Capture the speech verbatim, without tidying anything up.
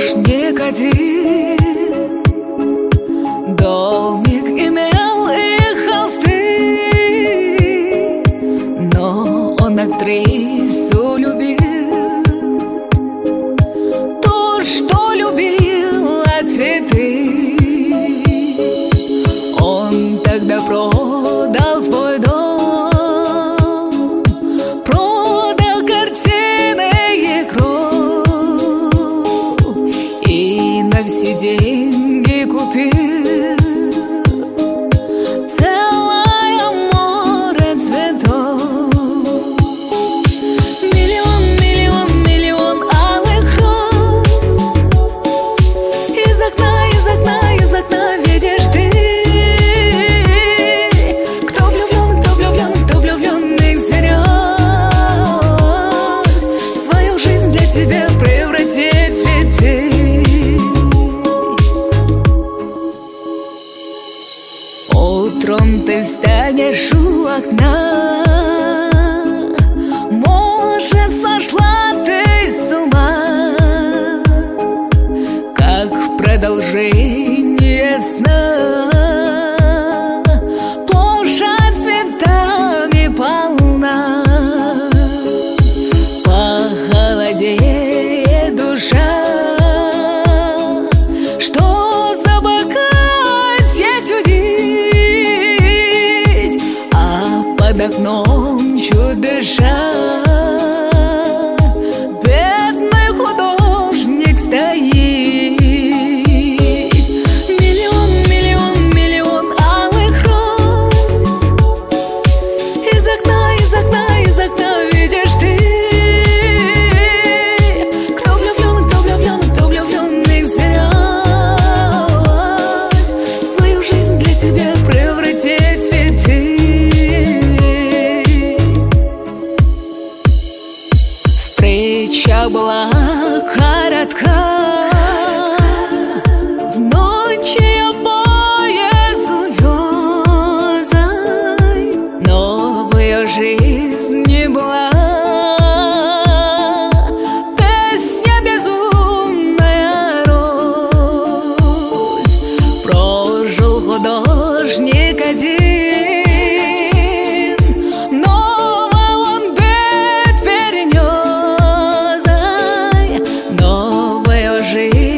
художник один, домик имел и холсты, но он актрису любил, ту, что любила цветы. Он тогда продал свой дом, продал картины и кровь, и на все деньги купил целое море цветов. Миллион, миллион, миллион алых роз. Из окна, из окна, из окна видишь ты, кто влюблен, кто влюблен, кто влюбленных слез, свою жизнь для тебя превратит в цветы. Утром ты встанешь у окна, может, сошла ты с ума, как в продолжение сна. Площадь цветами полна, похолодеет душа, что за бокаль здесь удить, а под окном чуть дыша бедный художник стоит. Миллион, миллион, миллион алых роз. Из окна, из окна, из окна видишь ты, кто влюблен, кто влюблен, кто влюбленных слез, свою жизнь для тебя превратит в цветы. Встреча была коротка, в ночь ее поезд увёз, но в ее жизни была песня безумная рось. Прожил художник один, много он бед перенес, но в ее жизни